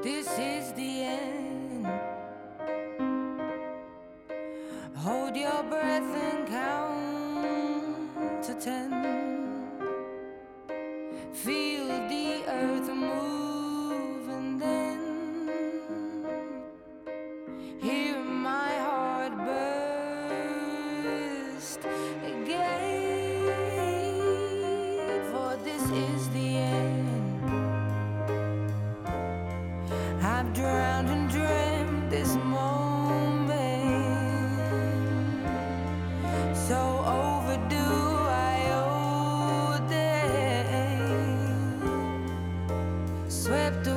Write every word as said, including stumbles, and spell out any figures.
This is the end. Hold your breath and count to ten. Feel the earth move and then hear my heart burst again. For this is the end. I've drowned and dreamt this moment, so overdue I owe them. Swept